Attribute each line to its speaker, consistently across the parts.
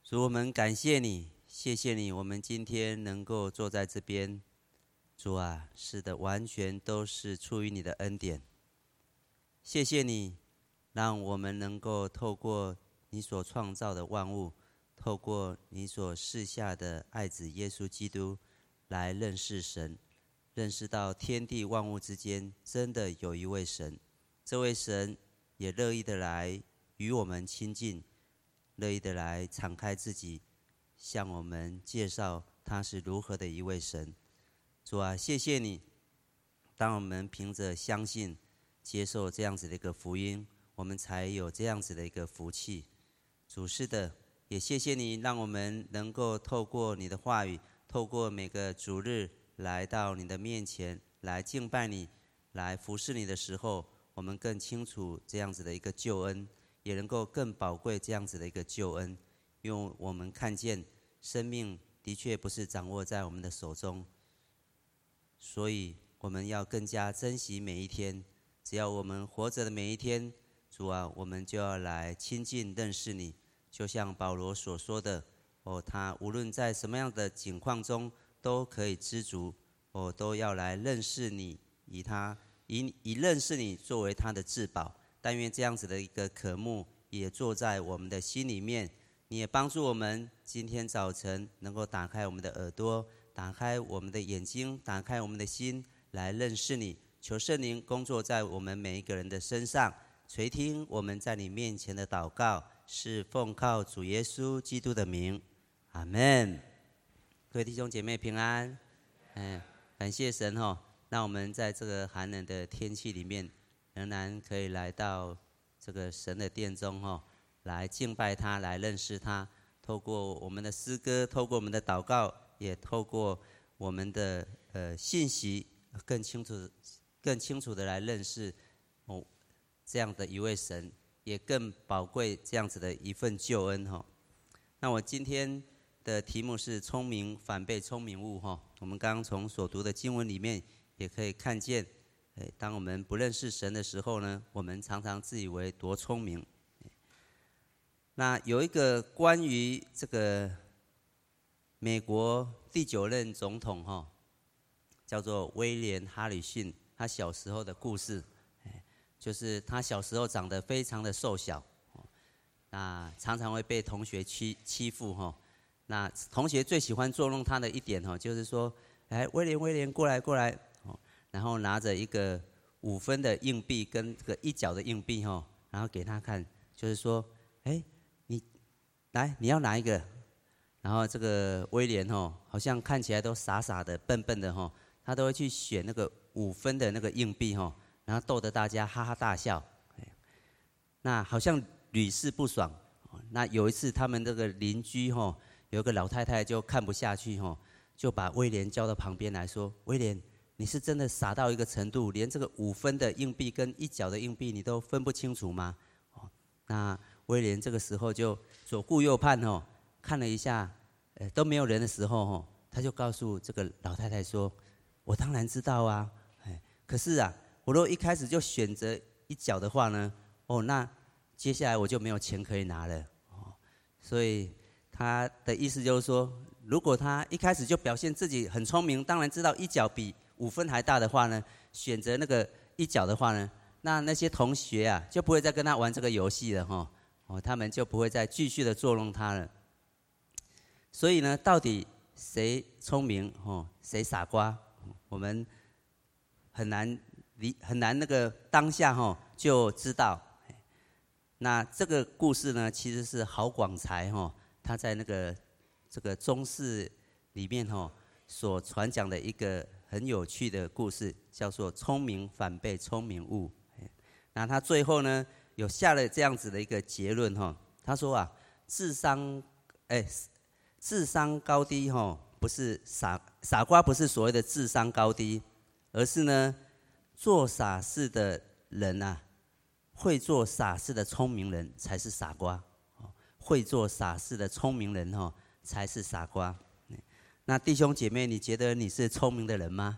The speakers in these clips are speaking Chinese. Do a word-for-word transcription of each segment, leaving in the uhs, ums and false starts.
Speaker 1: 主，我们感谢你，谢谢你，我们今天能够坐在这边。主啊，是的，完全都是出于你的恩典。谢谢你，让我们能够透过你所创造的万物，透过你所赐下的爱子耶稣基督，来认识神，认识到天地万物之间真的有一位神。这位神也乐意的来与我们亲近，乐意的来敞开自己，向我们介绍他是如何的一位神。主啊，谢谢你，当我们凭着相信接受这样子的一个福音，我们才有这样子的一个福气。主，是的，也谢谢你，让我们能够透过你的话语，透过每个主日来到你的面前，来敬拜你，来服侍你的时候，我们更清楚这样子的一个救恩，也能够更宝贵这样子的一个救恩。因为我们看见生命的确不是掌握在我们的手中，所以我们要更加珍惜每一天。只要我们活着的每一天，主啊，我们就要来亲近认识你。就像保罗所说的，哦，他无论在什么样的境况中都可以知足，哦，都要来认识你，以他以以认识你作为他的至宝。但愿这样子的一个渴慕也坐在我们的心里面。你也帮助我们今天早晨能够打开我们的耳朵，打开我们的眼睛，打开我们的心，来认识你。求圣灵工作在我们每一个人的身上，垂听我们在你面前的祷告，是奉靠主耶稣基督的名，阿们。各位弟兄姐妹平安。嗯，感谢神哦，让我们在这个寒冷的天气里面，仍然可以来到这个神的殿中哦，来敬拜他，来认识他。透过我们的诗歌，透过我们的祷告，也透过我们的呃信息，更清楚、更清楚的来认识哦这样的一位神，也更宝贵这样子的一份救恩哈、哦。那我今天的题目是聪明反被聪明误哈、哦。我们刚刚从所读的经文里面也可以看见，哎，当我们不认识神的时候呢，我们常常自以为多聪明。那有一个关于这个美国第九任总统哈、哦，叫做威廉哈里逊，他小时候的故事，就是他小时候长得非常的瘦小，那常常会被同学欺欺负哈。那同学最喜欢捉弄他的一点哈，就是说，哎，威廉威廉过来过来，然后拿着一个五分的硬币跟这个一角的硬币哈，然后给他看，就是说，哎。来，你要哪一个？然后这个威廉吼，好像看起来都傻傻的、笨笨的吼，他都会去选那个五分的那个硬币吼，然后逗得大家哈哈大笑。那好像屡试不爽。那有一次，他们这个邻居吼，有个老太太就看不下去吼，就把威廉叫到旁边来说：“威廉，你是真的傻到一个程度，连这个五分的硬币跟一角的硬币你都分不清楚吗？”哦，那威廉这个时候就左顾右盼哦，看了一下，呃，都没有人的时候哦，他就告诉这个老太太说：“我当然知道啊，哎，可是啊，我如果一开始就选择一角的话呢，哦，那接下来我就没有钱可以拿了哦。所以他的意思就是说，如果他一开始就表现自己很聪明，当然知道一角比五分还大的话呢，选择那个一角的话呢，那那些同学啊就不会再跟他玩这个游戏了哈。”哦，他们就不会再继续的捉弄他了。所以呢，到底谁聪明哦，谁傻瓜？我们很难理，很难那个当下哈、哦、就知道。那这个故事呢，其实是郝广才哈、哦，他在那个这个中视里面哈、哦、所传讲的一个很有趣的故事，叫做“聪明反被聪明误”。那他最后呢？有下了这样子的一个结论哈，他说啊，智商，哎，智商高低哈，不是傻傻瓜，不是所谓的智商高低，而是呢，做傻事的人啊，会做傻事的聪明人才是傻瓜，会做傻事的聪明人哈，才是傻瓜。那弟兄姐妹，你觉得你是聪明的人吗？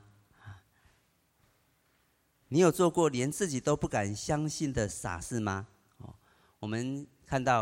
Speaker 1: 你有做过连自己都不敢相信的傻事吗？哦，我们看到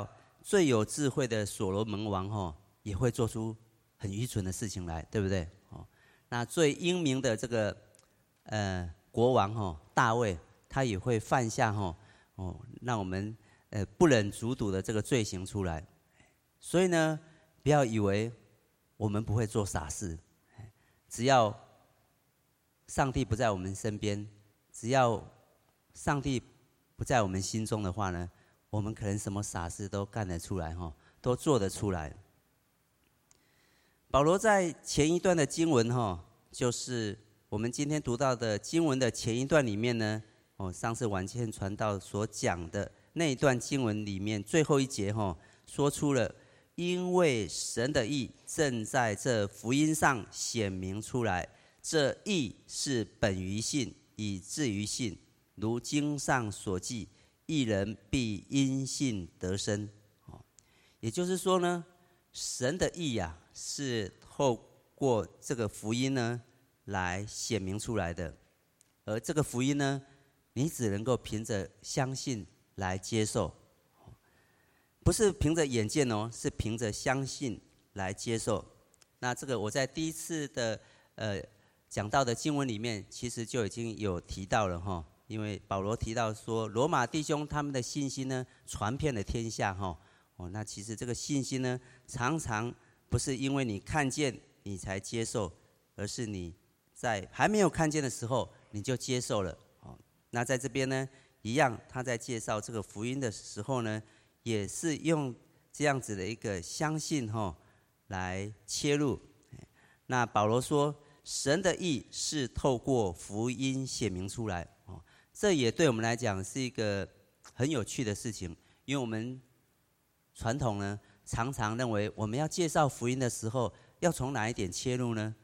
Speaker 1: 最有智慧的所罗门王哈，也会做出很愚蠢的事情来，对不对？哦，那最英明的这个呃国王哈大卫，他也会犯下哈哦让我们呃不忍卒睹的这个罪行出来。所以呢，不要以为我们不会做傻事，只要上帝不在我们身边，只要上帝不在我们心中的话呢，我们可能什么傻事都干得出来哈，都做得出来。保罗在前一段的经文哈，就是我们今天读到的经文的前一段里面呢，哦，上次晚间传道所讲的那一段经文里面最后一节哈，说出了因为神的义正在这福音上显明出来，这义是本于信，以至于信，如经上所记，义人必因信得生。也就是说呢，神的义呀、啊，是透过这个福音呢来显明出来的，而这个福音呢，你只能够凭着相信来接受，不是凭着眼见哦，是凭着相信来接受。那这个我在第一次的呃讲到的经文里面，其实就已经有提到了哈，因为保罗提到说，罗马弟兄他们的信心呢，传遍了天下哈。哦，那其实这个信心呢，常常不是因为你看见你才接受，而是你在还没有看见的时候你就接受了。哦，那在这边呢，一样，他在介绍这个福音的时候呢，也是用这样子的一个相信哈、哦、来切入。那保罗说，神的义是透过福音显明出来。哦，这也对我们来讲是一个很有趣的事情，因为我们传统呢，常常认为我们要介绍福音的时候，要从哪一点切入呢？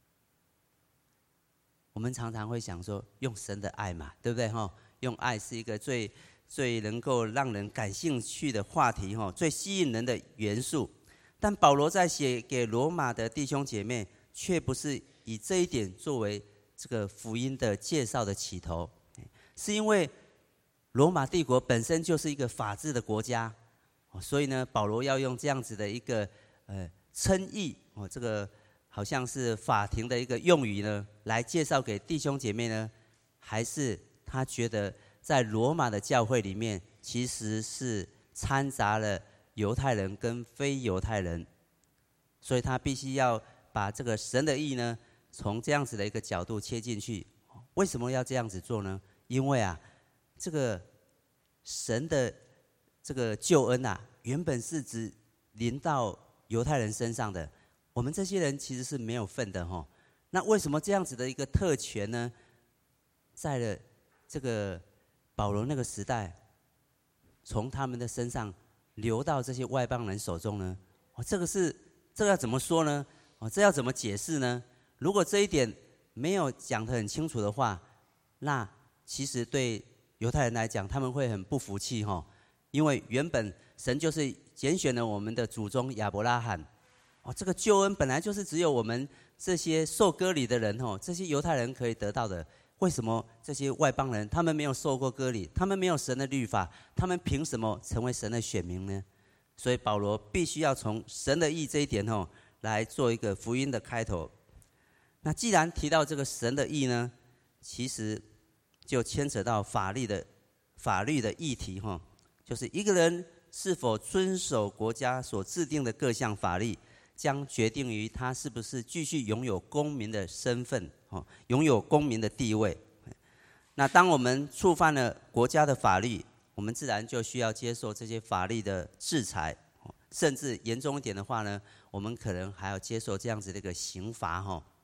Speaker 1: 我们常常会想说，用神的爱嘛，对不对？哈，用爱是一个最最能够让人感兴趣的话题，哈，最吸引人的元素。但保罗在写给罗马的弟兄姐妹，却不是以这一点作为这个福音的介绍的起头，是因为罗马帝国本身就是一个法治的国家。所以呢，保罗要用这样子的一个呃称义哦，这个好像是法庭的一个用语呢，来介绍给弟兄姐妹呢，还是他觉得在罗马的教会里面，其实是掺杂了犹太人跟非犹太人，所以他必须要把这个神的义呢，从这样子的一个角度切进去。为什么要这样子做呢？因为啊，这个神的这个救恩啊，原本是指临到犹太人身上的，我们这些人其实是没有份的哈。那为什么这样子的一个特权呢，在了这个保罗那个时代，从他们的身上流到这些外邦人手中呢？哦，这个是这个要怎么说呢？哦，这要怎么解释呢？如果这一点没有讲得很清楚的话，那其实对犹太人来讲，他们会很不服气哈。因为原本神就是拣选了我们的祖宗亚伯拉罕，哦，这个救恩本来就是只有我们这些受割礼的人哦，这些犹太人可以得到的。为什么这些外邦人他们没有受过割礼，他们没有神的律法，他们凭什么成为神的选民呢？所以保罗必须要从神的义这一点哦，来做一个福音的开头。那既然提到这个神的义呢，其实就牵扯到法律的法律的议题哈。就是一个人是否遵守国家所制定的各项法律，将决定于他是不是继续拥有公民的身份，拥有公民的地位。那当我们触犯了国家的法律，我们自然就需要接受这些法律的制裁，甚至严重一点的话呢，我们可能还要接受这样子的一个刑罚。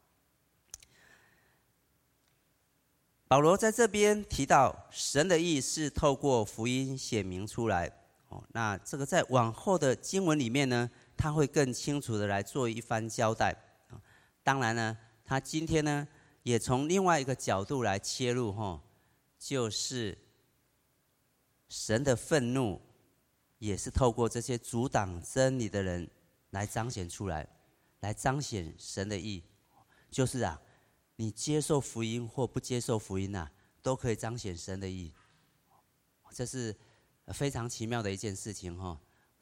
Speaker 1: 保罗在这边提到，神的义是透过福音显明出来。哦，那这个在往后的经文里面呢，他会更清楚的来做一番交代。当然呢，他今天呢，也从另外一个角度来切入，哈，就是神的愤怒，也是透过这些阻挡真理的人来彰显出来，来彰显神的义，就是啊。你接受福音或不接受福音啊，都可以彰显神的义，这是非常奇妙的一件事情哈。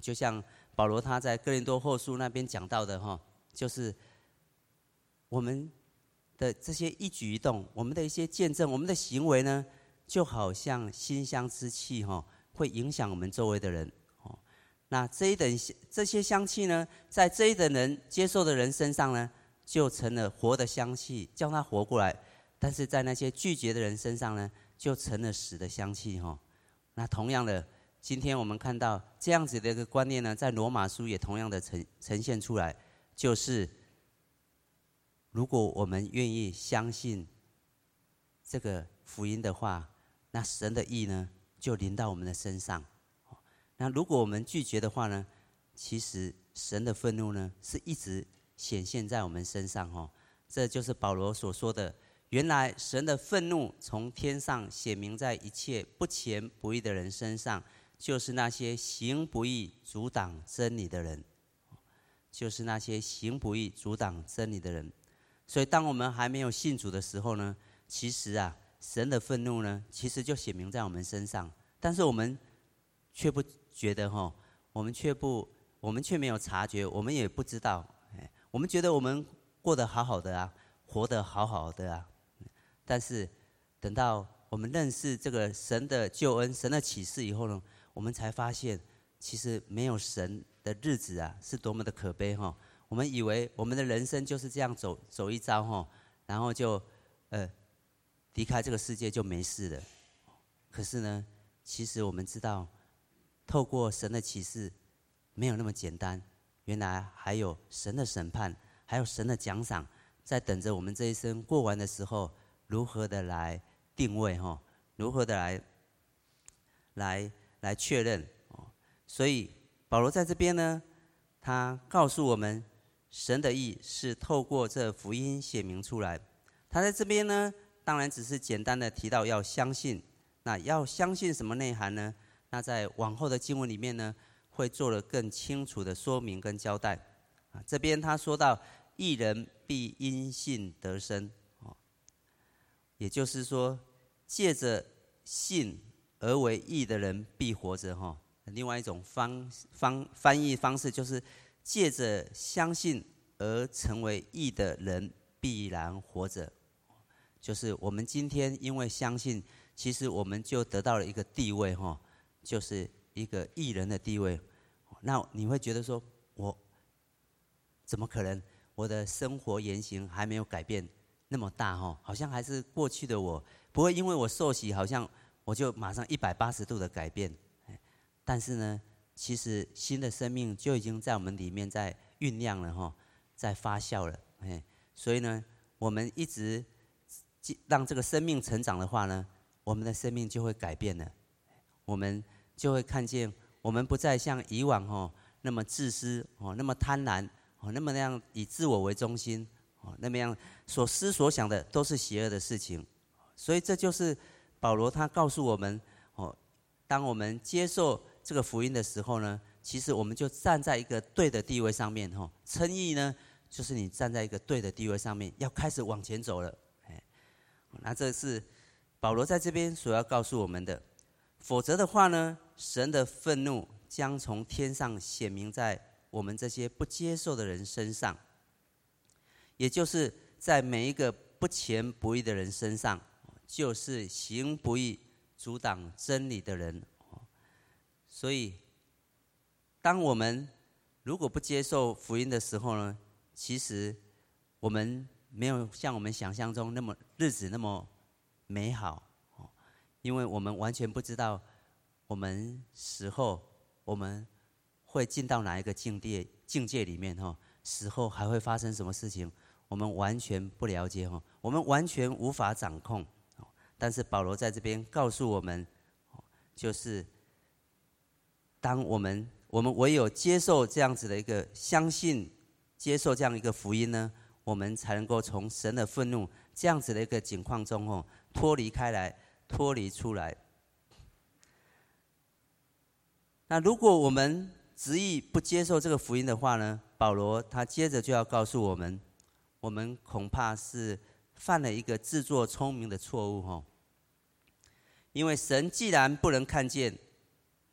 Speaker 1: 就像保罗他在哥林多后书那边讲到的哈，就是我们的这些一举一动，我们的一些见证，我们的行为呢，就好像馨香之气哈，会影响我们周围的人。那这一等这些香气呢，在这一等人接受的人身上呢，就成了活的香气，叫他活过来；但是在那些拒绝的人身上呢，就成了死的香气哈。那同样的，今天我们看到这样子的一个观念呢，在罗马书也同样的呈呈现出来，就是如果我们愿意相信这个福音的话，那神的义呢，就临到我们的身上。那如果我们拒绝的话呢，其实神的愤怒呢，是一直显现在我们身上哦。这就是保罗所说的，原来神的愤怒从天上显明在一切不虔不义的人身上，就是那些行不义阻挡真理的人，就是那些行不义阻挡真理的人。所以当我们还没有信主的时候呢，其实啊，神的愤怒呢，其实就显明在我们身上，但是我们却不觉得哈，我们却不，我们却没有察觉，我们也不知道，我们觉得我们过得好好的啊，活得好好的啊，但是等到我们认识这个神的救恩、神的启示以后呢，我们才发现，其实没有神的日子啊，是多么的可悲哈。我们以为我们的人生就是这样走走一遭哈，然后就呃离开这个世界就没事了。可是呢，其实我们知道，透过神的启示，没有那么简单。原来还有神的审判，还有神的奖赏，在等着我们这一生过完的时候，如何的来定位哈，如何的来来来确认。所以保罗在这边呢，他告诉我们，神的义是透过这福音显明出来。他在这边呢，当然只是简单的提到要相信。那要相信什么内涵呢？那在往后的经文里面呢，会做了更清楚的说明跟交代。啊，这边他说到，义人必因信得生，哦，也就是说，借着信而为义的人必活着哈。另外一种方方翻译方式就是，借着相信而成为义的人必然活着。就是我们今天因为相信，其实我们就得到了一个地位哈，就是一个义人的地位。那你会觉得说，我怎么可能？我的生活言行还没有改变那么大哈，好像还是过去的我，不会因为我受洗，好像我就马上一百八十度的改变。但是呢，其实新的生命就已经在我们里面在酝酿了哈，在发酵了。所以呢，我们一直让这个生命成长的话呢，我们的生命就会改变了。我们就会看见，我们不再像以往哦那么自私哦，那么贪婪哦，那么那样以自我为中心哦，那么样所思所想的都是邪恶的事情。所以这就是保罗他告诉我们哦，当我们接受这个福音的时候呢，其实我们就站在一个对的地位上面哦。称义呢，就是你站在一个对的地位上面，要开始往前走了。那这是保罗在这边所要告诉我们的。否则的话呢，神的愤怒将从天上显明在我们这些不接受的人身上，也就是在每一个不虔不义的人身上，就是行不义阻挡真理的人。所以当我们如果不接受福音的时候呢，其实我们没有像我们想象中那么日子那么美好，因为我们完全不知道我们死后我们会进到哪一个境界境界里面哈，死后还会发生什么事情，我们完全不了解哈，我们完全无法掌控。但是保罗在这边告诉我们，就是当我们我们唯有接受这样子的一个相信，接受这样一个福音呢，我们才能够从神的愤怒这样子的一个境况中哦脱离开来，脱离出来。那如果我们执意不接受这个福音的话呢，保罗他接着就要告诉我们，我们恐怕是犯了一个自作聪明的错误哦。因为神既然不能看见，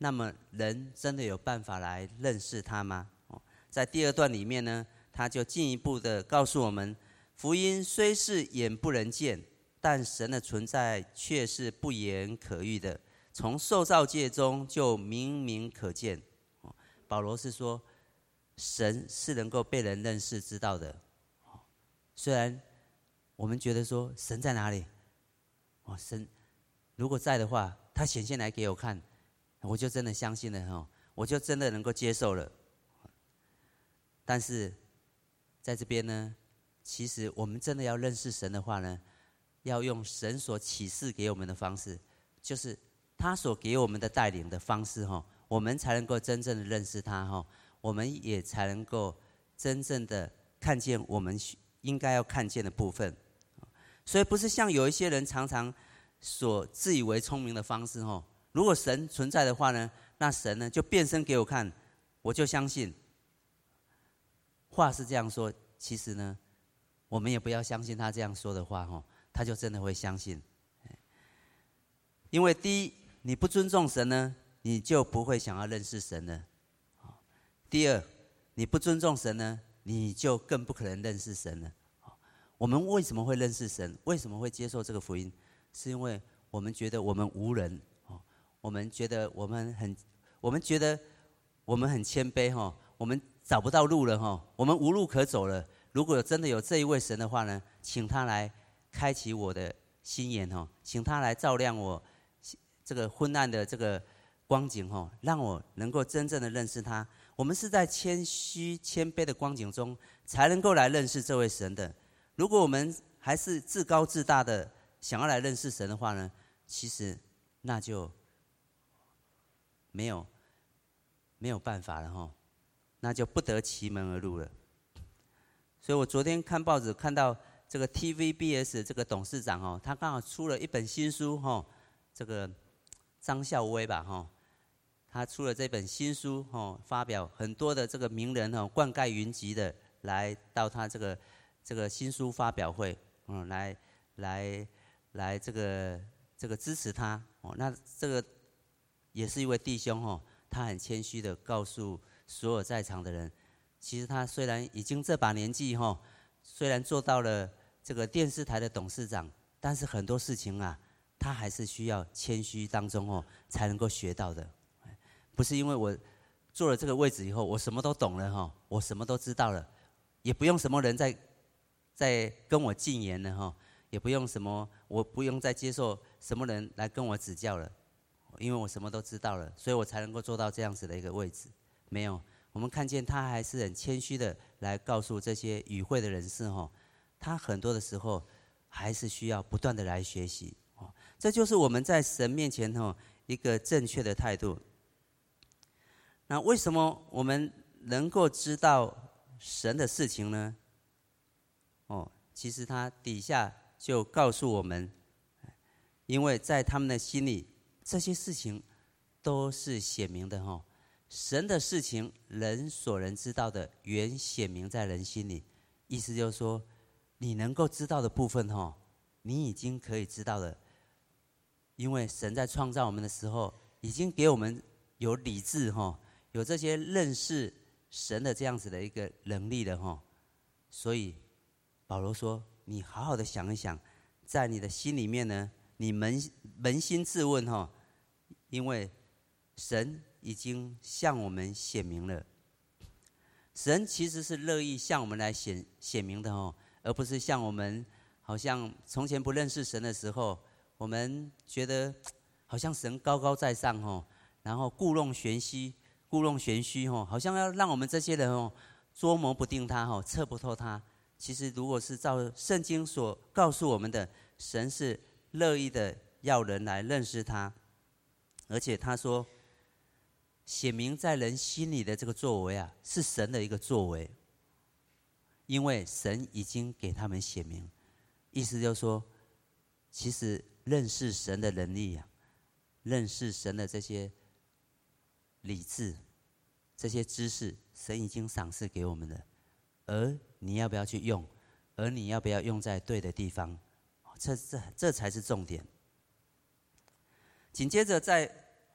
Speaker 1: 那么人真的有办法来认识他吗？在第二段里面呢，他就进一步的告诉我们，福音虽是眼不能见，但神的存在却是不言可喻的，从受造界中就明明可见。保罗是说，神是能够被人认识知道的。虽然我们觉得说神在哪里？哦，神如果在的话，他显现来给我看，我就真的相信了，我就真的能够接受了。但是在这边呢，其实我们真的要认识神的话呢，要用神所启示给我们的方式，就是他所给我们的带领的方式，我们才能够真正的认识他，我们也才能够真正的看见我们应该要看见的部分。所以不是像有一些人常常所自以为聪明的方式，如果神存在的话呢，那神呢就变身给我看，我就相信。话是这样说，其实呢，我们也不要相信他这样说的话，他就真的会相信。因为第一，你不尊重神呢，你就不会想要认识神了。第二，你不尊重神呢，你就更不可能认识神了。我们为什么会认识神？为什么会接受这个福音？是因为我们觉得我们无人，我们觉得我们很，我们觉得我们很谦卑，我们找不到路了，我们无路可走了。如果真的有这一位神的话呢，请他来开启我的心眼，请他来照亮我这个昏暗的这个光景，让我能够真正的认识他。我们是在谦虚谦卑的光景中才能够来认识这位神的。如果我们还是自高自大的想要来认识神的话呢，其实那就没有没有办法了，那就不得其门而入了。所以我昨天看报纸看到这个 T V B S 这个董事长，他刚好出了一本新书，这个张孝威吧，他出了这本新书，发表很多的这个名人冠盖云集的来到他这个这个新书发表会，来来来这个这个支持他。那这个也是一位弟兄，他很谦虚的告诉所有在场的人，其实他虽然已经这把年纪，虽然做到了这个电视台的董事长，但是很多事情啊，他还是需要谦虚当中才能够学到的。不是因为我坐了这个位置以后，我什么都懂了，我什么都知道了，也不用什么人在在跟我进言了，也不用什么，我不用再接受什么人来跟我指教了，因为我什么都知道了，所以我才能够做到这样子的一个位置。没有，我们看见他还是很谦虚的来告诉这些与会的人士，他很多的时候还是需要不断的来学习。这就是我们在神面前一个正确的态度。那为什么我们能够知道神的事情呢？哦，其实他底下就告诉我们，因为在他们的心里，这些事情都是显明的，哦，神的事情，人所能知道的，原显明在人心里。意思就是说，你能够知道的部分，哦，你已经可以知道了，因为神在创造我们的时候，已经给我们有理智，哦，有这些认识神的这样子的一个能力了，哦，所以保罗说，你好好的想一想，在你的心里面呢，你扪扪心自问，哦，因为神已经向我们显明了，神其实是乐意向我们来显显明的，哦，而不是像我们好像从前不认识神的时候，我们觉得好像神高高在上，哦，然后故弄玄虚，故弄玄虚，哦，好像要让我们这些人，哦，捉摸不定他，哦，测不透他。其实如果是照圣经所告诉我们的，神是乐意的要人来认识他，而且他说显明在人心里的这个作为啊，是神的一个作为，因为神已经给他们显明。意思就是说，其实认识神的能力啊，认识神的这些理智，这些知识，神已经赏赐给我们了，而你要不要去用，而你要不要用在对的地方，这这这才是重点。紧接着在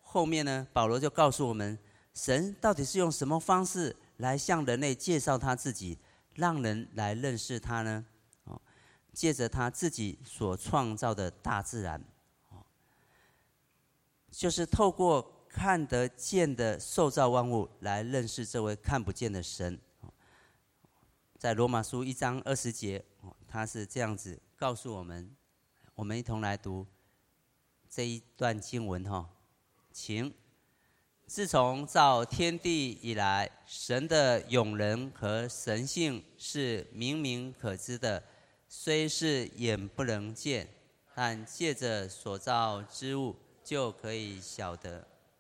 Speaker 1: 后面呢，保罗就告诉我们，神到底是用什么方式来向人类介绍他自己，让人来认识他呢？哦，借着他自己所创造的大自然，哦，就是透过看得见的受造万物来认识这位看不见的神。在罗马书一章二十节，他是这样子告诉我们，我们一同来读这一段经文哈，请。自从造天地以来，神的永能和神性是明明可知的，虽是眼不能见，但借着所造之物就可以晓得。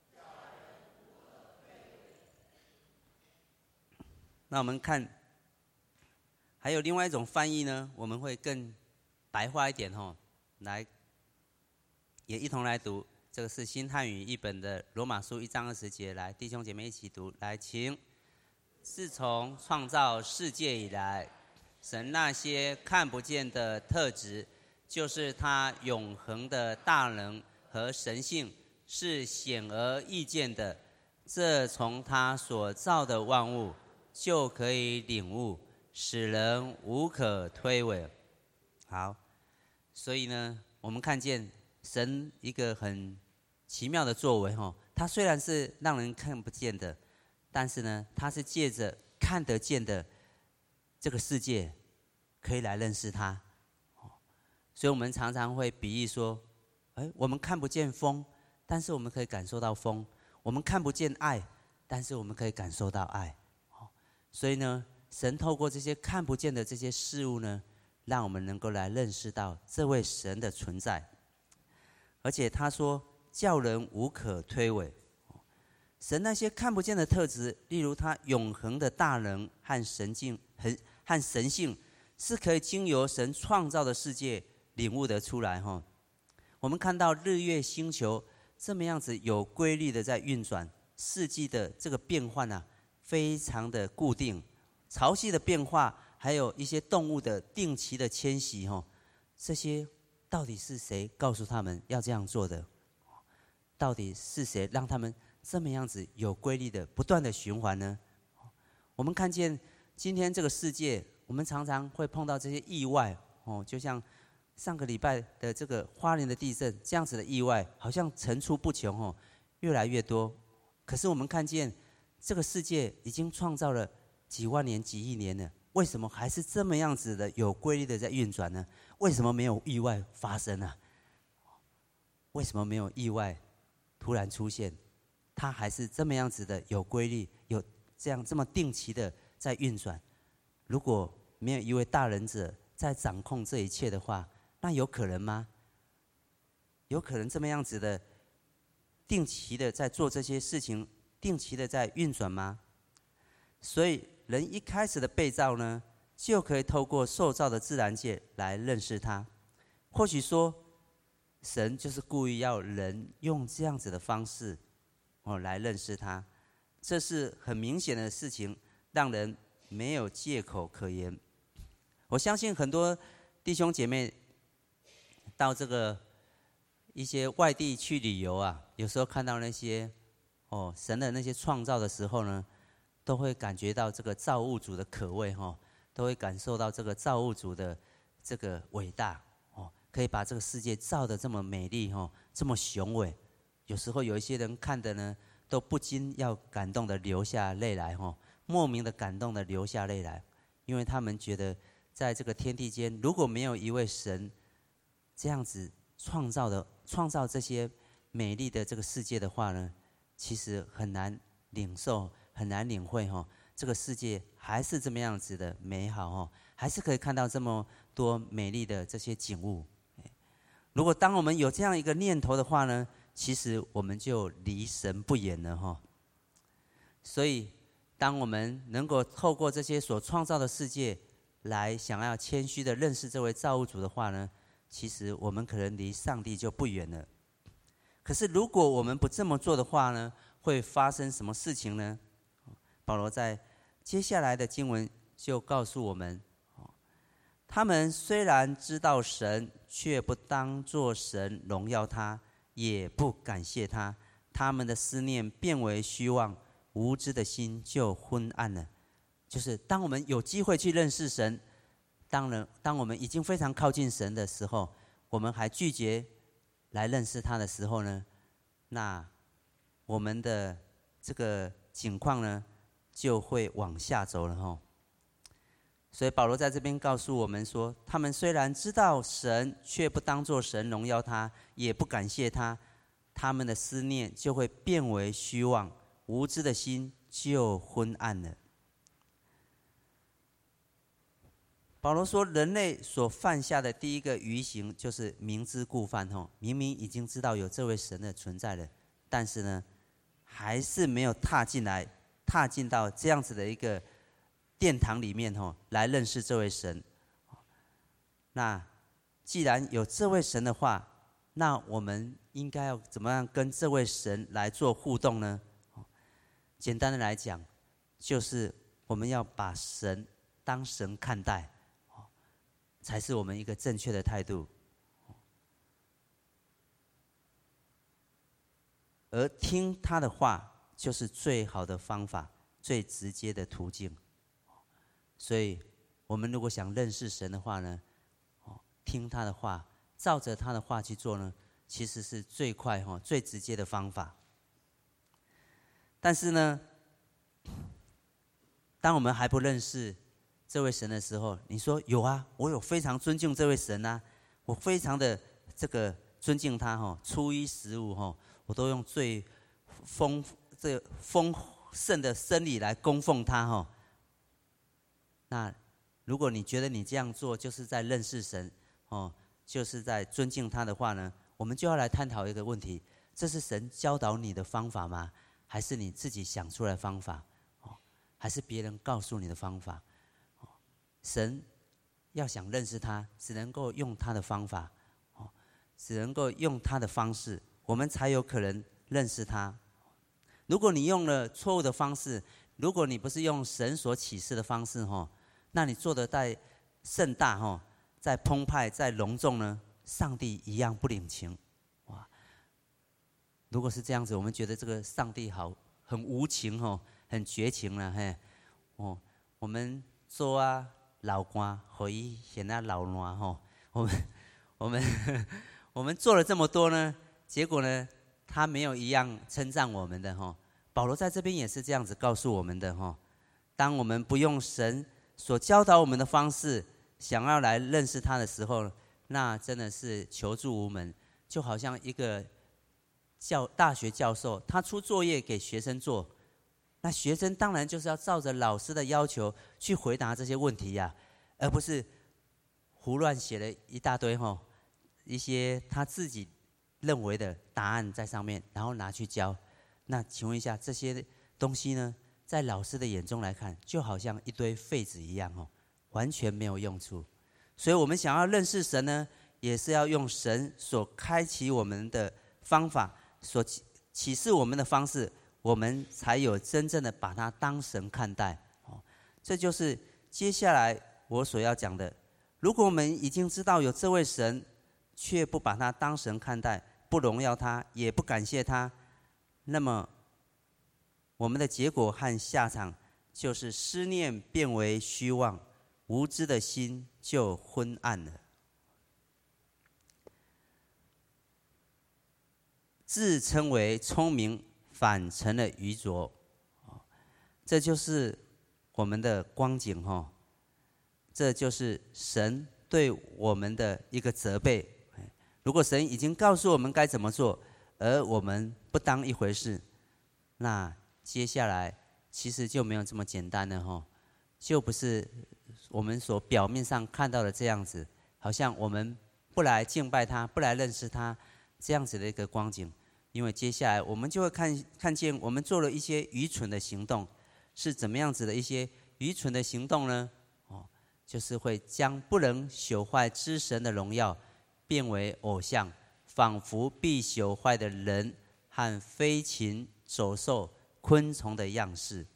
Speaker 1: 那我们看，还有另外一种翻译呢，我们会更白话一点哈，来，也一同来读。这个是新汉语译本的罗马书一章二十节，来，弟兄姐妹一起读，来，请。自从创造世界以来，神那些看不见的特质，就是他永恒的大能和神性，是显而易见的。这从他所造的万物就可以领悟，使人无可推诿。好，所以呢，我们看见神一个很奇妙的作为哈，它虽然是让人看不见的，但是呢，它是借着看得见的这个世界，可以来认识它。所以我们常常会比喻说，哎，我们看不见风，但是我们可以感受到风；我们看不见爱，但是我们可以感受到爱。所以呢，神透过这些看不见的这些事物呢，让我们能够来认识到这位神的存在。而且他说，叫人无可推诿。神那些看不见的特质，例如他永恒的大能和神性和神性，是可以经由神创造的世界领悟得出来哈。我们看到日月星球这么样子有规律的在运转，四季的这个变换啊，非常的固定，潮汐的变化，还有一些动物的定期的迁徙哈，这些到底是谁告诉他们要这样做的？到底是谁让他们这么样子有规律的不断的循环呢？我们看见今天这个世界，我们常常会碰到这些意外哦，就像上个礼拜的这个花莲的地震这样子的意外，好像层出不穷哦，越来越多。可是我们看见这个世界已经创造了几万年、几亿年了，为什么还是这么样子的有规律的在运转呢？为什么没有意外发生呢？为什么没有意外突然出现？它还是这么样子的有规律，有这样这么定期的在运转。如果没有一位大人者在掌控这一切的话，那有可能吗？有可能这么样子的定期的在做这些事情，定期的在运转吗？所以人一开始的被造呢，就可以透过受造的自然界来认识他。或许说，神就是故意要人用这样子的方式哦来认识他，这是很明显的事情，让人没有借口可言。我相信很多弟兄姐妹到这个一些外地去旅游啊，有时候看到那些哦神的那些创造的时候呢，都会感觉到这个造物主的可畏哈、哦，都会感受到这个造物主的这个伟大哦，可以把这个世界造得这么美丽哈、哦，这么雄伟。有时候有一些人看的呢，都不禁要感动的流下泪来哈、哦，莫名的感动的流下泪来，因为他们觉得在这个天地间，如果没有一位神这样子创造的创造这些美丽的这个世界的话呢，其实很难领受，很难领会哈、哦，这个世界还是这么样子的美好哈、哦，还是可以看到这么多美丽的这些景物。如果当我们有这样一个念头的话呢，其实我们就离神不远了哈、哦。所以，当我们能够透过这些所创造的世界来想要谦虚的认识这位造物主的话呢，其实我们可能离上帝就不远了。可是如果我们不这么做的话呢，会发生什么事情呢？保罗在接下来的经文就告诉我们，他们虽然知道神，却不当作神荣耀他，也不感谢他， 他们的思念变为虚妄，无知的心就昏暗了。就是当我们有机会去认识神，当然，当我们已经非常靠近神的时候，我们还拒绝来认识他的时候呢，那我们的这个情况呢，就会往下走了吼。所以保罗在这边告诉我们说，他们虽然知道神，却不当作神荣耀他，也不感谢他，他们的思念就会变为虚妄，无知的心就昏暗了。保罗说，人类所犯下的第一个愚行就是明知故犯吼，明明已经知道有这位神的存在了，但是呢，还是没有踏进来，踏进到这样子的一个殿堂里面吼，来认识这位神。那既然有这位神的话，那我们应该要怎么样跟这位神来做互动呢？简单的来讲，就是我们要把神当神看待，才是我们一个正确的态度。而听他的话，就是最好的方法，最直接的途径。所以，我们如果想认识神的话呢，听他的话，照着他的话去做呢，其实是最快、最直接的方法。但是呢，当我们还不认识这位神的时候，你说有啊，我有非常尊敬这位神啊，我非常的这个尊敬他哈，初一十五哈，我都用最丰这丰盛的生理来供奉他哈。那如果你觉得你这样做就是在认识神哦，就是在尊敬他的话呢，我们就要来探讨一个问题：这是神教导你的方法吗？还是你自己想出来的方法？哦，还是别人告诉你的方法？哦，神要想认识他，只能够用他的方法，哦，只能够用他的方式，我们才有可能认识他。如果你用了错误的方式，如果你不是用神所启示的方式，哦，那你做的再盛大，哦，再澎湃、再隆重呢，上帝一样不领情。哇！如果是这样子，我们觉得这个上帝好很无情哦，很绝情了嘿。哦，我们做啊老官，可以显得老烂吼。我们我们我们做了这么多呢，结果呢，他没有一样称赞我们的哈。保罗在这边也是这样子告诉我们的哈。当我们不用神所教导我们的方式，想要来认识他的时候，那真的是求助无门。就好像一个教大学教授，他出作业给学生做，那学生当然就是要照着老师的要求去回答这些问题呀，而不是胡乱写了一大堆吼，一些他自己认为的答案在上面，然后拿去教。那请问一下，这些东西呢，在老师的眼中来看，就好像一堆废纸一样哦，完全没有用处。所以我们想要认识神呢，也是要用神所开启我们的方法，所启示我们的方式，我们才有真正的把它当神看待。哦，这就是接下来我所要讲的。如果我们已经知道有这位神，却不把他当神看待，不荣耀他，也不感谢他，那么我们的结果和下场就是思念变为虚妄，无知的心就昏暗了。自称为聪明，反成了愚拙，这就是我们的光景哈。这就是神对我们的一个责备。如果神已经告诉我们该怎么做，而我们不当一回事，那接下来其实就没有这么简单了哈，就不是我们所表面上看到的这样子，好像我们不来敬拜他，不来认识他这样子的一个光景。因为接下来我们就会看看见我们做了一些愚蠢的行动，是怎么样子的一些愚蠢的行动呢？哦，就是会将不能朽坏之神的荣耀变为偶像，仿佛必朽坏的人和飞禽走兽、昆虫的样式。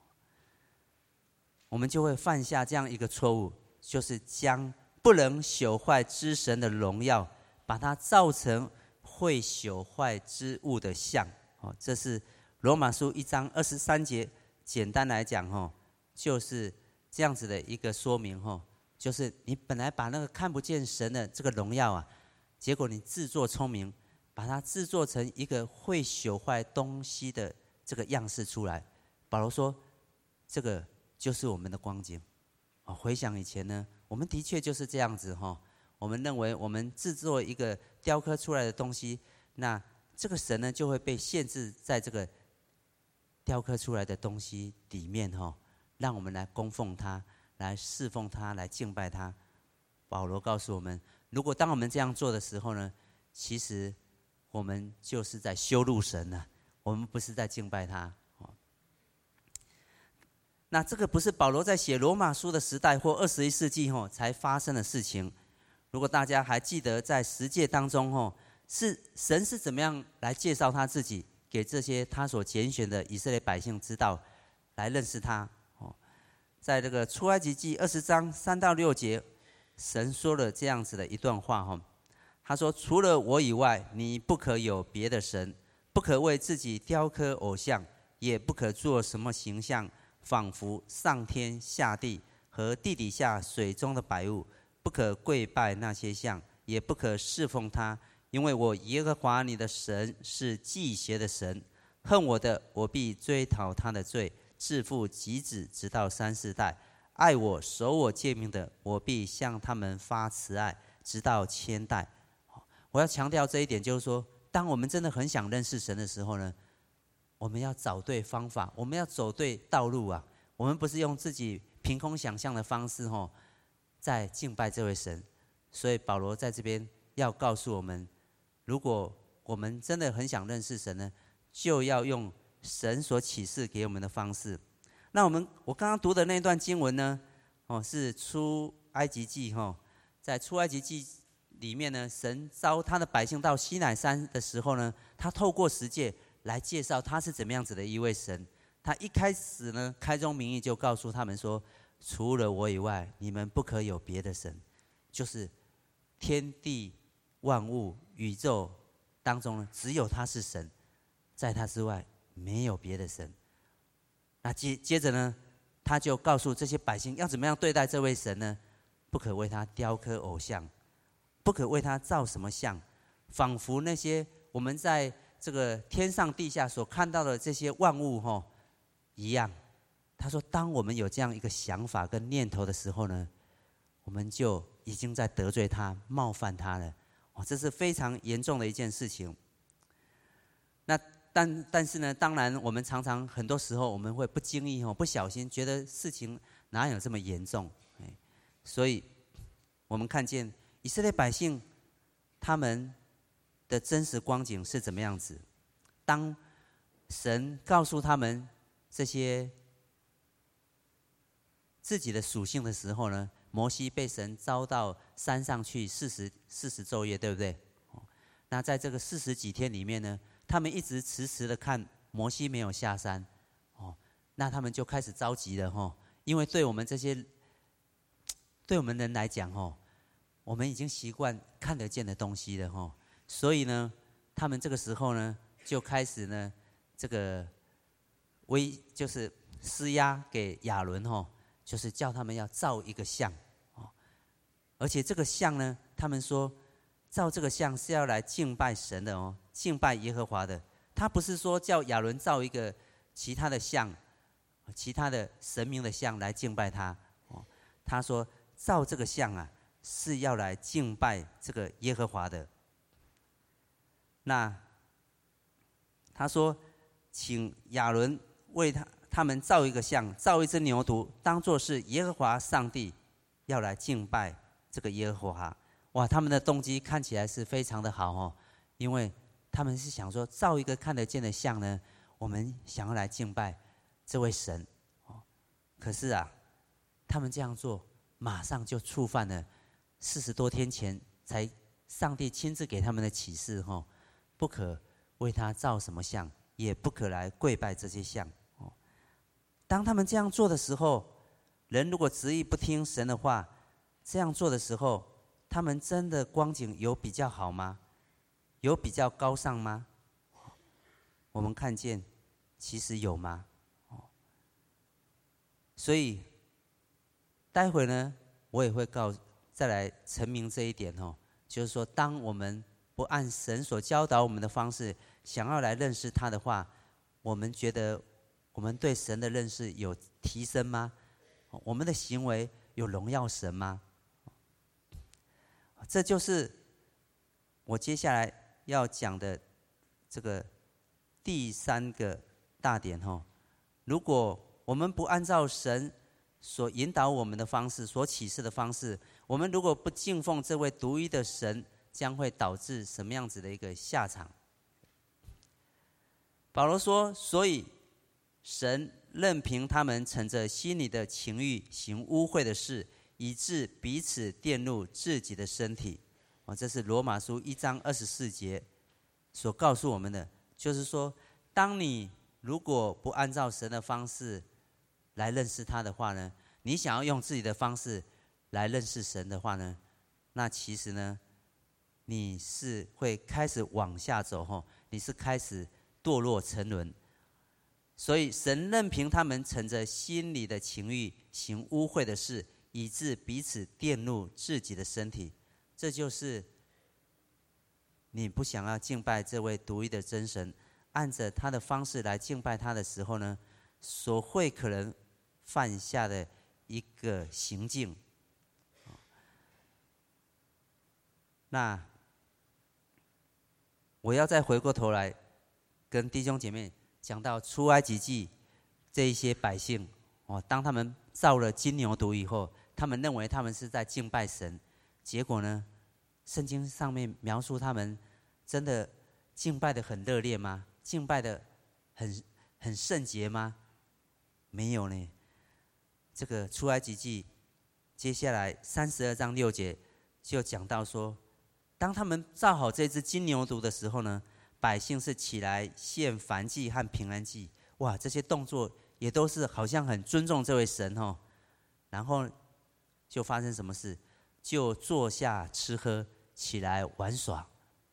Speaker 1: 我们就会犯下这样一个错误，就是将不能朽坏之神的荣耀，把它造成会朽坏之物的像。 哦，这是罗马书一章二十三节，简单来讲哦，就是这样子的一个说明哦，就是你本来把那个看不见神的这个荣耀啊，结果你自作聪明，把它制作成一个会朽坏东西的这个样式出来。保罗说，这个就是我们的光景。哦，回想以前呢，我们的确就是这样子哈、哦。我们认为我们制作一个雕刻出来的东西，那这个神呢就会被限制在这个雕刻出来的东西里面哈、哦，让我们来供奉他，来侍奉他，来敬拜他。保罗告诉我们，如果当我们这样做的时候呢，其实我们就是在羞辱神了，我们不是在敬拜他。那这个不是保罗在写罗马书的时代或二十一世纪后才发生的事情。如果大家还记得，在十诫当中吼，是神是怎么样来介绍他自己，给这些他所拣选的以色列百姓知道，来认识他。在这个出埃及记二十章三到六节，神说了这样子的一段话吼，他说：除了我以外，你不可有别的神，不可为自己雕刻偶像，也不可做什么形象，仿佛上天下地和地底下水中的百物，不可跪拜那些像，也不可侍奉他，因为我耶和华你的神是忌邪的神，恨我的，我必追讨他的罪，自父及子，直到三四代；爱我守我诫命的，我必向他们发慈爱，直到千代。我要强调这一点，就是说，当我们真的很想认识神的时候呢，我们要找对方法，我们要走对道路啊！我们不是用自己凭空想象的方式吼，在敬拜这位神。所以保罗在这边要告诉我们，如果我们真的很想认识神呢，就要用神所启示给我们的方式。那我们我刚刚读的那段经文呢，哦，是出埃及记哈，在出埃及记里面呢，神召他的百姓到西乃山的时候呢，他透过十诫来介绍他是怎么样子的一位神。他一开始呢，开宗明义就告诉他们说，除了我以外，你们不可有别的神，就是天地万物宇宙当中呢，只有他是神，在他之外没有别的神。那接接着呢，他就告诉这些百姓要怎么样对待这位神呢？不可为他雕刻偶像，不可为他造什么像，仿佛那些我们在这个天上地下所看到的这些万物吼一样。他说，当我们有这样一个想法跟念头的时候呢，我们就已经在得罪他、冒犯他了。哦，这是非常严重的一件事情。那但但是呢，当然我们常常很多时候我们会不经意哦，不小心觉得事情哪有这么严重？哎，所以我们看见以色列百姓他们的真实光景是怎么样子？当神告诉他们这些自己的属性的时候呢，摩西被神召到山上去四十四十昼夜，对不对？那在这个四十几天里面呢，他们一直迟迟的看摩西没有下山，哦，那他们就开始着急了哈，因为对我们这些对我们人来讲哦，我们已经习惯看得见的东西了哈，所以呢，他们这个时候呢，就开始呢，这个威就是施压给亚伦哈，就是叫他们要造一个像哦，而且这个像呢，他们说造这个像是要来敬拜神的哦，敬拜耶和华的。他不是说叫亚伦造一个其他的像，其他的神明的像来敬拜他哦。他说造这个像啊，是要来敬拜这个耶和华的。那他说，请亚伦为他他们造一个像，造一只牛犊，当作是耶和华上帝要来敬拜这个耶和华。哇，他们的动机看起来是非常的好哦，因为他们是想说，造一个看得见的像呢，我们想要来敬拜这位神哦。可是啊，他们这样做，马上就触犯了四十多天前才上帝亲自给他们的启示哦，不可为他造什么像，也不可来跪拜这些像哦。当他们这样做的时候，人如果执意不听神的话，这样做的时候，他们真的光景有比较好吗？有比较高尚吗？我我们看见其实有吗？哦，所以待会呢，我也会告再来陈明这一点哦，就是说，当我们不按神所教导我们的方式，想要来认识他的话，我们觉得我们对神的认识有提升吗？我们的行为有荣耀神吗？这就是我接下来要讲的这个第三个大点哦。如果我们不按照神所引导我们的方式，所启示的方式，我们如果不敬奉这位独一的神，将会导致什么样子的一个下场？保罗说，所以神任凭他们乘着心里的情欲行污秽的事，以致彼此玷污自己的身体。哦，这是罗马书一章二十四节所告诉我们的，就是说，当你如果不按照神的方式来认识他的话呢，你想要用自己的方式来认识神的话呢，那其实呢，你是会开始往下走吼，你是开始堕落沉沦。所以神任凭他们乘着心里的情欲行污秽的事，以致彼此玷污自己的身体。这就是你不想要敬拜这位独一的真神，按着他的方式来敬拜他的时候呢，所会可能犯下的一个行径。那我要再回过头来跟弟兄姐妹讲到出埃及记这一些百姓哦，当他们造了金牛犊以后，他们认为他们是在敬拜神，结果呢，圣经上面描述他们真的敬拜的很热烈吗？敬拜的很很圣洁吗？没有呢。这个出埃及记接下来三十二章六节就讲到说，当他们造好这只金牛犊的时候呢，百姓是起来献燔祭和平安祭。哇，这些动作也都是好像很尊重这位神哦。然后就发生什么事？就坐下吃喝，起来玩耍。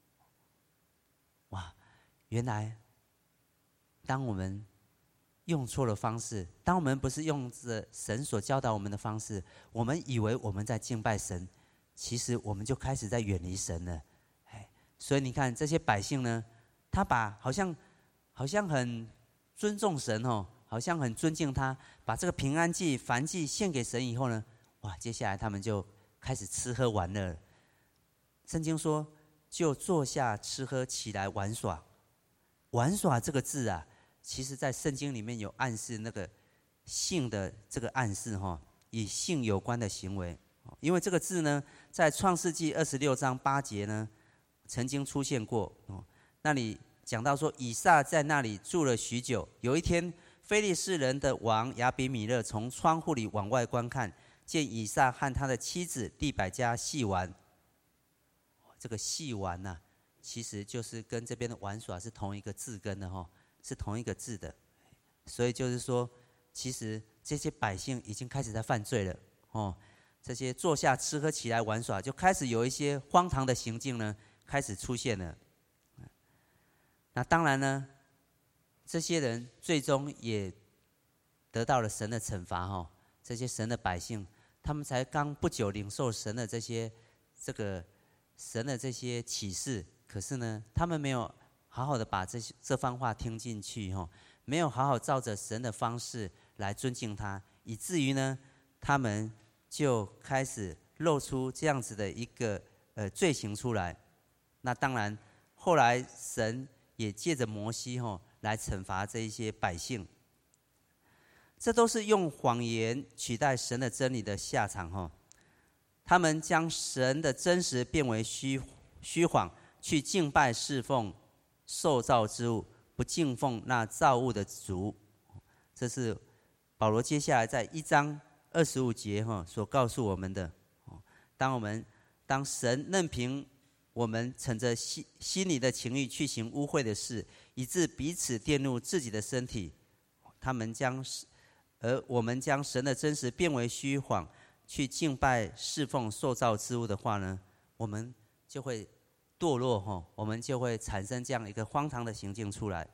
Speaker 1: 哇，原来当我们用错了方式，当我们不是用着神所教导我们的方式，我们以为我们在敬拜神，其实我们就开始在远离神了。所以你看这些百姓呢，他把好像好像很尊重神哦，好像很尊敬他，把这个平安祭、燔祭献给神以后呢，哇，接下来他们就开始吃喝玩乐了。圣经说，就坐下吃喝，起来玩耍。玩耍这个字啊，其实在圣经里面有暗示那个性的这个暗示哈，与性有关的行为。因为这个字呢，在创世纪二十六章八节呢，曾经出现过。那里讲到说，以撒在那里住了许久。有一天，非利士人的王亚比米勒从窗户里往外观看，见以撒和他的妻子利百加戏玩。这个戏玩啊，其实就是跟这边的玩耍是同一个字根的哈，是同一个字的。所以就是说，其实这些百姓已经开始在犯罪了哦。这些坐下吃喝起来玩耍，就开始有一些荒唐的行径呢，开始出现了。那当然呢，这些人最终也得到了神的惩罚哈。这些神的百姓，他们才刚不久领受神的这些这个神的这些启示，可是呢，他们没有好好的把这些这番话听进去哈，没有好好照着神的方式来尊敬他，以至于呢，他们就开始露出这样子的一个呃罪行出来。那当然，后来神也借着摩西吼来惩罚这一些百姓。这都是用谎言取代神的真理的下场吼。他们将神的真实变为虚虚谎，去敬拜侍奉受造之物，不敬奉那造物的主。这是保罗接下来在一章二十五节哈所告诉我们的。当我们当神任凭我们乘着心心里的情欲去行污秽的事，以致彼此玷污自己的身体，他们将而我们将神的真实变为虚谎，去敬拜侍奉受造之物的话呢，我们就会堕落哈，我们就会产生这样一个荒唐的行径出来。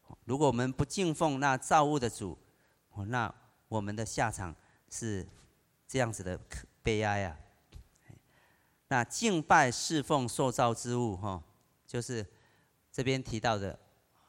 Speaker 1: 如果我们不敬奉那造物的主，那我们的下场是这样子的悲哀啊。那敬拜侍奉受造之物，哈，就是这边提到的，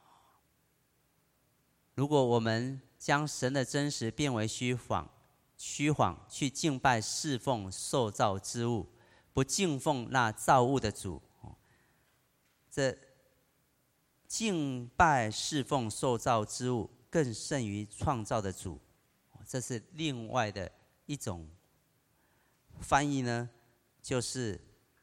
Speaker 1: 如果我们将神的真实变为虚谎，虚谎去敬拜侍奉受造之物，不敬奉那造物的主，这敬拜侍奉受造之物更胜于创造的主，这是另外的一种翻译呢，就是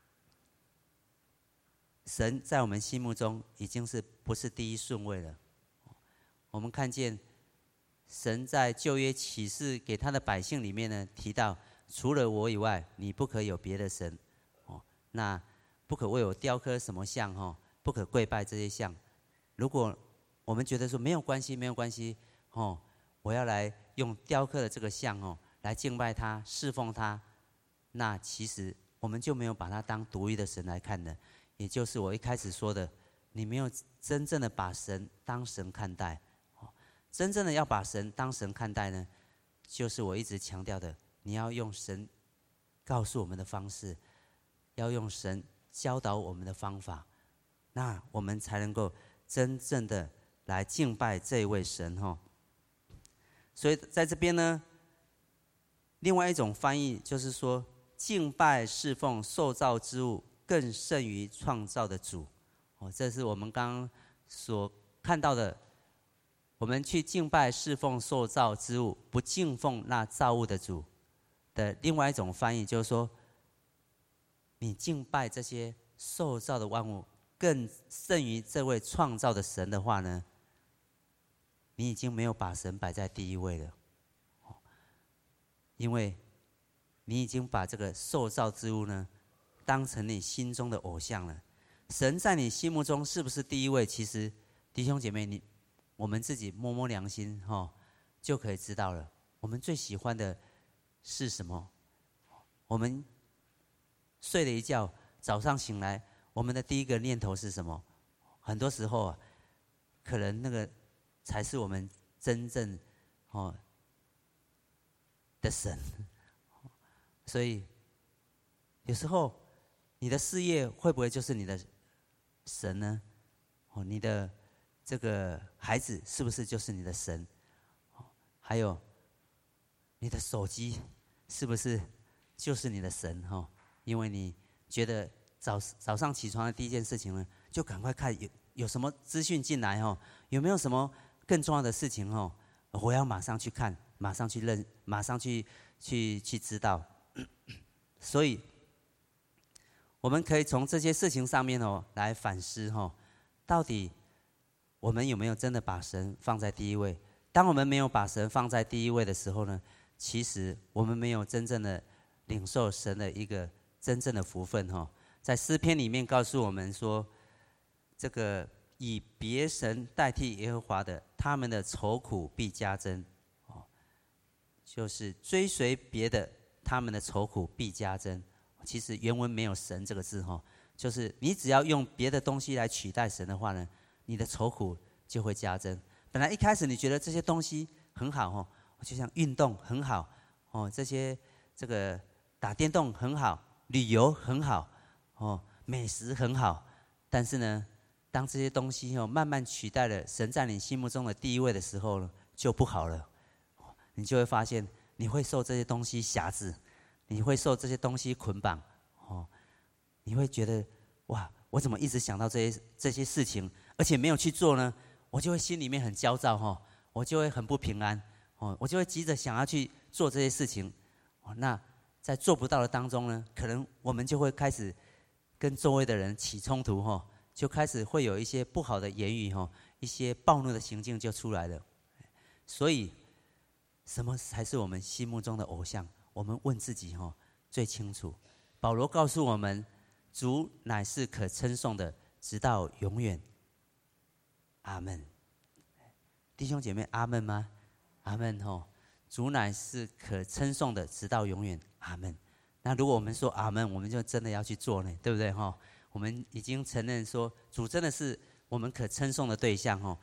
Speaker 1: 神在我们心目中已经是不是第一顺位了。我们看见神在旧约启示给他的百姓里面呢，提到除了我以外，你不可有别的神，哦，那不可为我雕刻什么像，哦，不可跪拜这些像。如果我们觉得说没有关系，没有关系，哦，我要来用雕刻的这个像，哦，来敬拜他、侍奉他，那其实我们就没有把他当独一的神来看的。也就是我一开始说的，你没有真正的把神当神看待。真正的要把神当神看待呢，就是我一直强调的，你要用神告诉我们的方式，要用神教导我们的方法，那我们才能够真正的来敬拜这一位神。所以在这边呢，另外一种翻译就是说，敬拜侍奉受造之物更胜于创造的主。这是我们刚刚所看到的，我们去敬拜侍奉受造之物，不敬奉那造物的主的另外一种翻译，就是说，你敬拜这些受造的万物，更胜于这位创造的神的话呢，你已经没有把神摆在第一位了，因为你已经把这个受造之物呢，当成你心中的偶像了。神在你心目中是不是第一位？其实弟兄姐妹，你我们自己摸摸良心，哦，就可以知道了。我们最喜欢的是什么？我们睡了一觉，早上醒来，我们的第一个念头是什么？很多时候啊，可能那个才是我们真正哦的神。所以有时候你的事业会不会就是你的神呢？哦，你的这个孩子是不是就是你的神？还有你的手机是不是就是你的神？因为你觉得早早上起床的第一件事情呢，就赶快看有有什么资讯进来，有没有什么更重要的事情，我要马上去看，马上去认，马上去去去知道。所以我们可以从这些事情上面哦来反思，哦，到底我们有没有真的把神放在第一位？当我们没有把神放在第一位的时候呢，其实我们没有真正的领受神的一个真正的福分。在诗篇里面告诉我们说，这个以别神代替耶和华的，他们的愁苦必加增。就是追随别的，他们的愁苦必加增。其实原文没有神这个字，就是你只要用别的东西来取代神的话呢，你的愁苦就会加增。本来一开始你觉得这些东西很好，就像运动很好，这些这个打电动很好，旅游很好，美食很好，但是呢，当这些东西慢慢取代了神在你心目中的第一位的时候，就不好了。你就会发现你会受这些东西辖制，你会受这些东西捆绑，哦，你会觉得哇，我怎么一直想到这些这些事情，而且没有去做呢？我就会心里面很焦躁，哦，我就会很不平安，哦，我就会急着想要去做这些事情，哦，那在做不到的当中呢，可能我们就会开始跟周围的人起冲突，哦，就开始会有一些不好的言语，哦，一些暴怒的行径就出来了。所以什么才是我们心目中的偶像？我们问自己，哦，最清楚。保罗告诉我们，主乃是可称颂的，直到永远。阿们。弟兄姐妹，阿们吗？阿们，哦，主乃是可称颂的，直到永远。阿们。那如果我们说阿们，我们就真的要去做呢，对不对？我们已经承认说，主真的是我们可称颂的对象。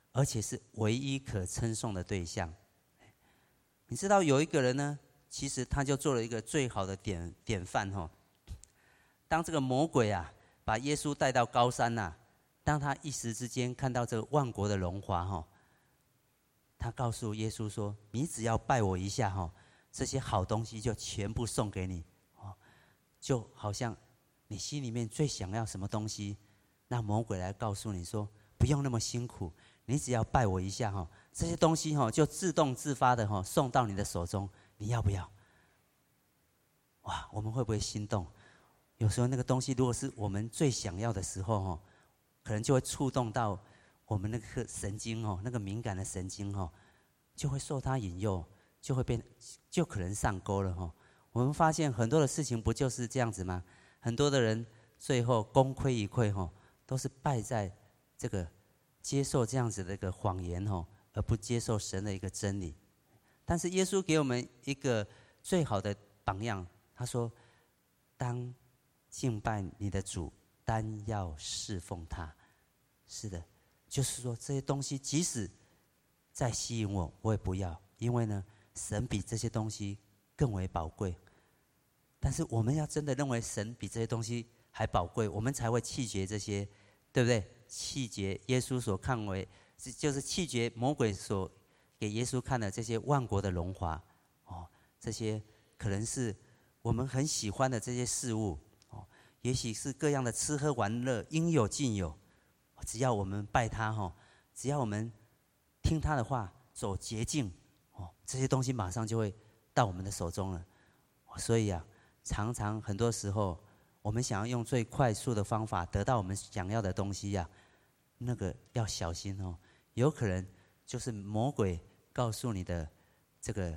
Speaker 1: 而且是唯一可称颂的对象。你知道有一个人呢，其实他就做了一个最好的典典范哈。当这个魔鬼啊把耶稣带到高山呐、啊，当他一时之间看到这个万国的荣华哈，他告诉耶稣说：“你只要拜我一下哈，这些好东西就全部送给你。”哦，就好像你心里面最想要什么东西，那魔鬼来告诉你说：“不用那么辛苦，你只要拜我一下哈，这些东西哈就自动自发的哈送到你的手中，你要不要？”哇，我们会不会心动？有时候那个东西如果是我们最想要的时候哦，可能就会触动到我们那个神经哦，那个敏感的神经哦，就会受它引诱，就会变，就可能上钩了哦。我们发现很多的事情不就是这样子吗？很多的人最后功亏一篑哦，都是败在这个接受这样子的一个谎言哦，而不接受神的一个真理。但是耶稣给我们一个最好的榜样，他说：“当敬拜你的主，单要侍奉他。”是的，就是说这些东西即使再吸引我，我也不要，因为呢，神比这些东西更为宝贵。但是我们要真的认为神比这些东西还宝贵，我们才会弃绝这些，对不对？弃绝耶稣所看为，就是弃绝魔鬼所给耶稣看的这些万国的荣华哦，这些可能是我们很喜欢的这些事物。也许是各样的吃喝玩乐，应有尽有。只要我们拜他哈，只要我们听他的话，走捷径哦，这些东西马上就会到我们的手中了。所以啊，常常很多时候，我们想要用最快速的方法得到我们想要的东西呀、啊，那个要小心哦，有可能就是魔鬼告诉你的这个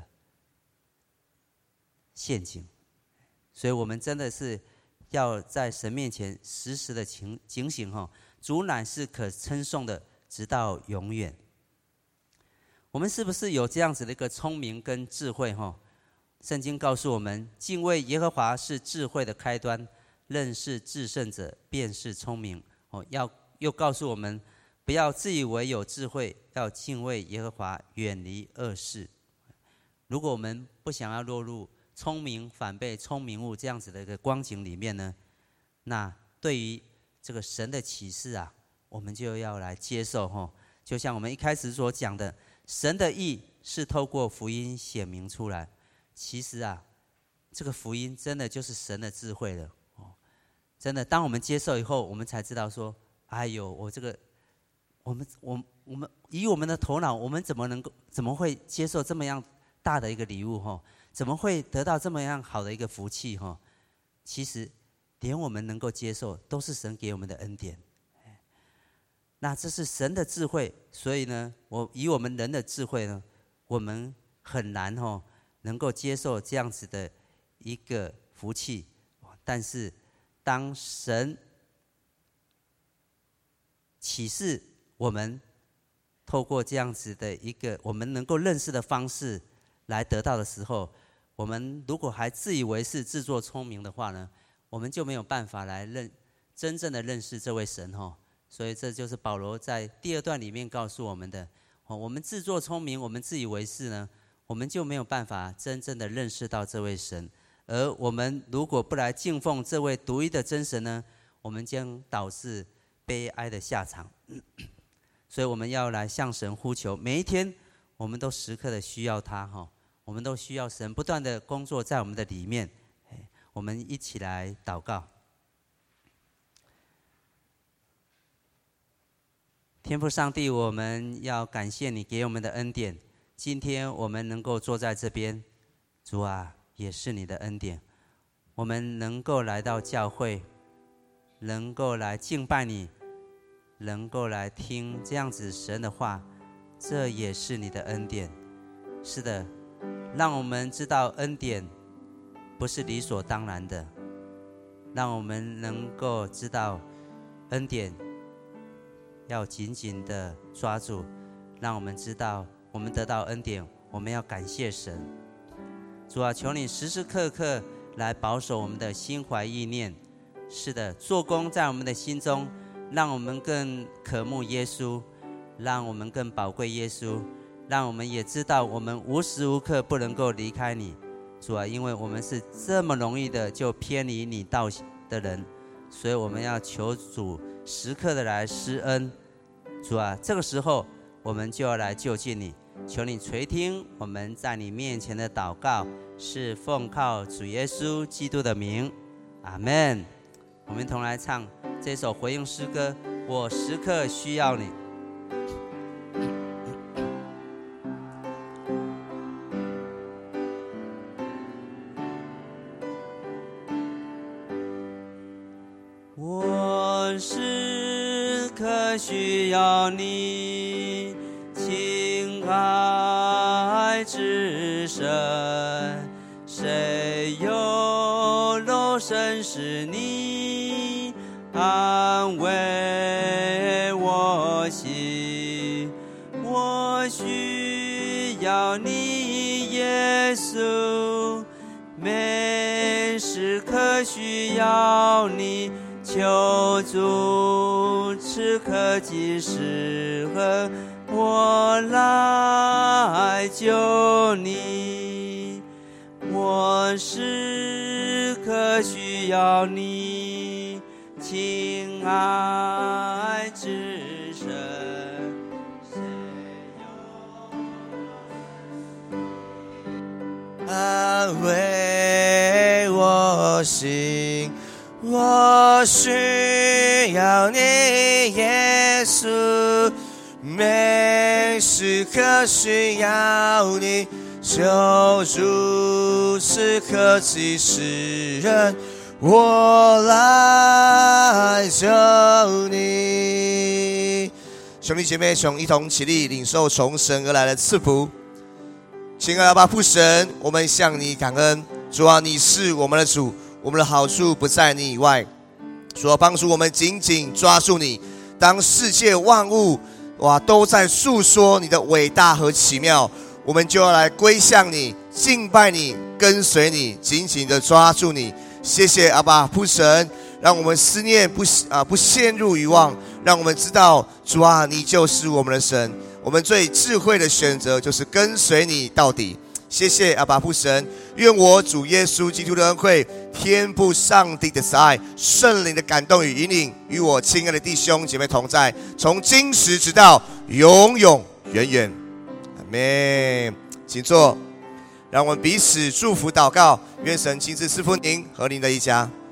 Speaker 1: 陷阱。所以我们真的是要在神面前时时的警警醒哈，主乃是可称颂的，直到永远。我们是不是有这样子的一个聪明跟智慧哈？圣经告诉我们，敬畏耶和华是智慧的开端，认识至圣者便是聪明。哦，要又告诉我们，不要自以为有智慧，要敬畏耶和华，远离恶事。如果我们不想要落入聪明反被聪明误这样子的一个光景里面呢，那对于这个神的启示啊，我们就要来接受哈。就像我们一开始所讲的，神的意是透过福音显明出来。其实啊，这个福音真的就是神的智慧了哦。真的，当我们接受以后，我们才知道说，哎呦，我这个，我们我我们以我们的头脑，我们怎么能够怎么会接受这么样大的一个礼物哈？怎么会得到这么样好的一个福气哈？其实，连我们能够接受，都是神给我们的恩典。那这是神的智慧，所以呢，我以我们人的智慧呢，我们很难哦。能够接受这样子的一个福气，但是当神启示我们，透过这样子的一个我们能够认识的方式来得到的时候，我们如果还自以为是自作聪明的话呢，我们就没有办法来认真正的认识这位神哦。所以这就是保罗在第二段里面告诉我们的：我们自作聪明，我们自以为是呢，我们就没有办法真正的认识到这位神。而我们如果不来敬奉这位独一的真神呢，我们将导致悲哀的下场。所以我们要来向神呼求，每一天我们都时刻的需要他哈，我们都需要神不断的工作在我们的里面。我们一起来祷告。天父上帝，我们要感谢你给我们的恩典。今天我们能够坐在这边，主啊，也是你的恩典。我们能够来到教会，能够来敬拜你，能够来听这样子神的话，这也是你的恩典。是的，让我们知道恩典不是理所当然的，让我们能够知道恩典要紧紧的抓住，让我们知道我们得到恩典，我们要感谢神。主啊，求你时时刻刻来保守我们的心怀意念。是的，做工在我们的心中，让我们更渴慕耶稣， 让我们更宝贵耶稣，让我们也知道我们无时无刻不能够离开你。主啊，因为我们是这么容易的就偏离你道的人，所以我们要求主时刻的来施恩。主啊，这个时候我们就要来就近你，求你垂听我们在你面前的祷告，是奉靠主耶稣基督的名，阿们。我们同来唱这首回应诗歌，我时刻需要你。我时刻需要你，亲爱至深，谁有肉身是你安慰我心，我需要你耶稣，每时刻需要你，求主此刻即时和我来救你，我时刻需要你，亲爱至深，谁有安慰我心，我需要你耶稣，每时刻需要你，求主此刻即时人我来救你。兄弟姐妹，请一同起立，领受从神而来的赐福。亲爱的阿爸父神，我们向你感恩。主啊，你是我们的主，我们的好处不在你以外。主啊，帮助我们紧紧抓住你，当世界万物哇都在诉说你的伟大和奇妙，我们就要来归向你，敬拜你，跟随你，紧紧的抓住你。谢谢阿爸父神，让我们思念不啊不陷入遗忘，让我们知道主啊，你就是我们的神。我们最智慧的选择就是跟随你到底。谢谢阿爸父神，愿我主耶稣基督的恩惠、天父上帝的慈爱、圣灵的感动与引领，与我亲爱的弟兄姐妹同在，从今时直到永永远远。阿们。请坐，让我们彼此祝福祷告，愿神亲自赐福您和您的一家。